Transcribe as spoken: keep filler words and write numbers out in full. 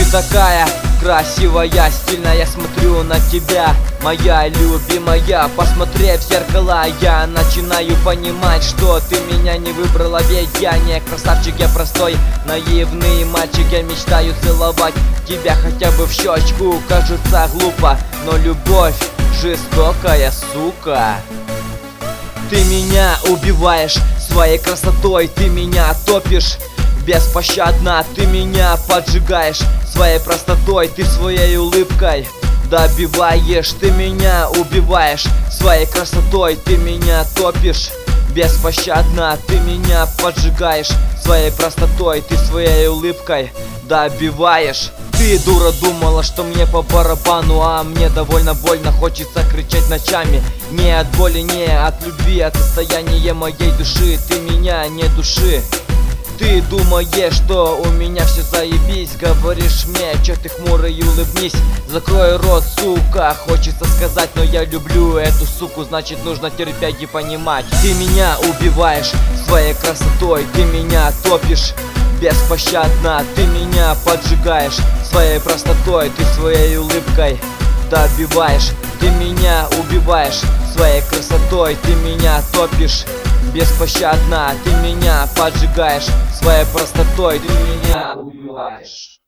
такая красивая, стильная, смотрю на тебя, моя любимая. Посмотрев в зеркало, я начинаю понимать, что ты меня не выбрала. Ведь я не красавчик, я простой, наивный мальчик. Я мечтаю целовать тебя хотя бы в щечку. Кажется глупо, но любовь жестокая, сука. Ты меня убиваешь своей красотой, ты меня топишь беспощадно, ты меня поджигаешь своей простотой, ты своей улыбкой добиваешь. Ты меня убиваешь своей красотой, ты меня топишь беспощадно, ты меня поджигаешь своей простотой, ты своей улыбкой добиваешь. Ты, дура, думала, что мне по барабану, а мне довольно больно, хочется кричать ночами. Не от боли, не от любви, от состояния моей души. Ты меня не души. Ты думаешь, что у меня все заебись, говоришь мне, чё ты хмурый, улыбнись. Закрой рот, сука, хочется сказать, но я люблю эту суку, значит нужно терпеть и понимать. Ты меня убиваешь своей красотой, ты меня топишь беспощадно, ты меня поджигаешь своей простотой, ты своей улыбкой добиваешь. Ты меня убиваешь своей красотой, ты меня топишь беспощадно, ты меня поджигаешь своей простотой, ты меня убиваешь.